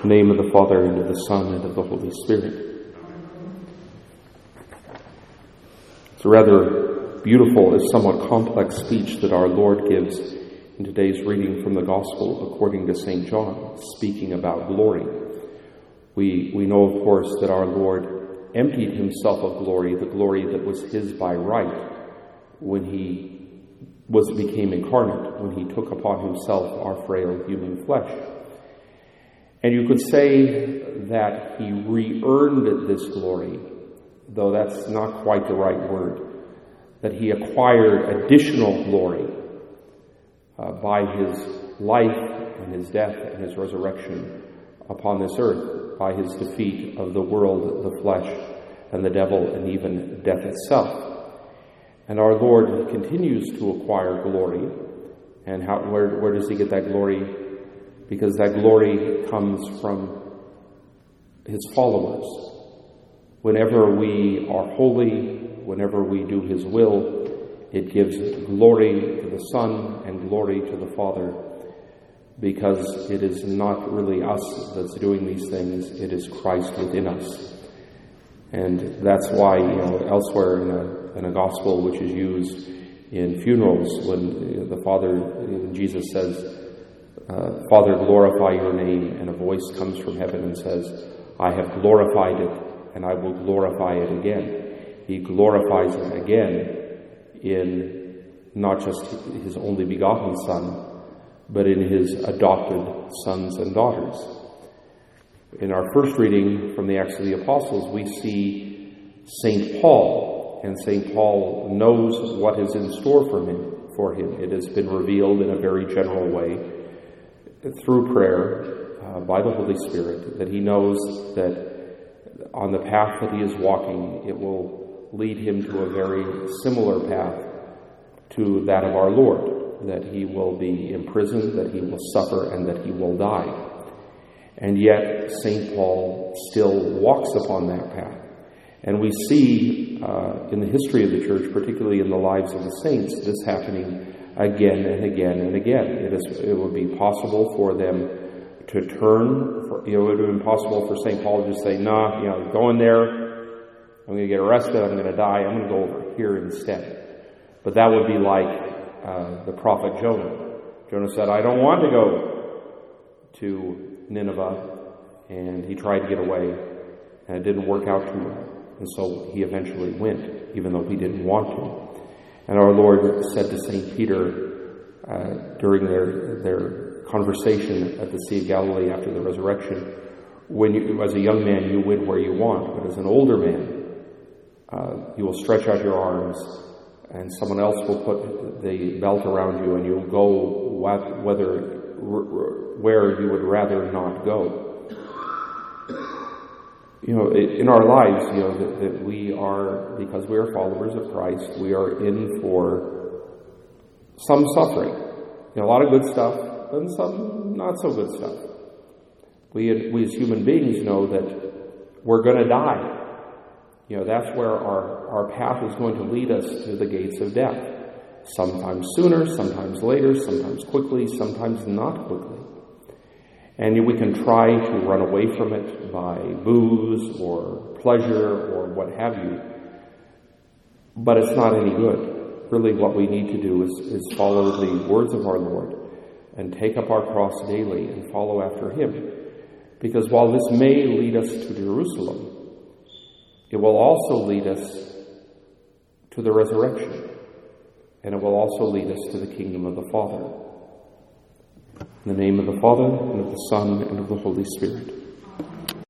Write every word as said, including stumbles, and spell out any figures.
In the name of the Father, and of the Son, and of the Holy Spirit. It's a rather beautiful, if somewhat complex speech that our Lord gives in today's reading from the Gospel according to Saint John, speaking about glory. We, we know, of course, that our Lord emptied himself of glory, the glory that was his by right, when he was became incarnate, when he took upon himself our frail human flesh. And you could say that he re-earned this glory, though that's not quite the right word, that he acquired additional glory uh, by his life and his death and his resurrection upon this earth, by his defeat of the world, the flesh, and the devil, and even death itself. And our Lord continues to acquire glory. And how, where, where does he get that glory? Because that glory comes from his followers. Whenever we are holy, whenever we do his will, it gives glory to the Son and glory to the Father, because it is not really us that's doing these things, it is Christ within us. And that's why, you know, elsewhere in a, in a gospel which is used in funerals, when the Father, when Jesus says, uh, Father, glorify your name, and a voice comes from heaven and says, I have glorified it, and I will glorify it again. He glorifies it again in not just his only begotten Son, but in his adopted sons and daughters. In our first reading from the Acts of the Apostles, we see Saint Paul, and Saint Paul knows what is in store for him. For him, it has been revealed in a very general way through prayer uh, by the Holy Spirit, that he knows that on the path that he is walking, it will lead him to a very similar path to that of our Lord, that he will be imprisoned, that he will suffer, and that he will die. And yet, Saint Paul still walks upon that path. And we see uh, in the history of the Church, particularly in the lives of the saints, this happening again and again and again. It is. It would be possible for them to turn. For, you know, it would have been possible for Saint Paul to just say, nah, you know, go in there, I'm going to get arrested, I'm going to die, I'm going to go over here instead. But that would be like uh, the prophet Jonah. Jonah said, I don't want to go to Nineveh, and he tried to get away, and it didn't work out too well. And so he eventually went, even though he didn't want to. And our Lord said to Saint Peter uh, during their their conversation at the Sea of Galilee after the resurrection, when you, as a young man, you win where you want, but as an older man, uh, you will stretch out your arms, and someone else will put the belt around you, and you'll go whether where you would rather not go. You know, in our lives, you know, that, that we are, because we are followers of Christ, we are in for some suffering. You know, a lot of good stuff, and some not so good stuff. We, we as human beings know that we're going to die. You know, that's where our, our path is going to lead us to the gates of death. Sometimes sooner, sometimes later, sometimes quickly, sometimes not quickly. And we can try to run away from it by booze or pleasure or what have you. But it's not any good. Really what we need to do is, is follow the words of our Lord and take up our cross daily and follow after him. Because while this may lead us to Jerusalem, it will also lead us to the resurrection. And it will also lead us to the kingdom of the Father. In the name of the Father, and of the Son, and of the Holy Spirit.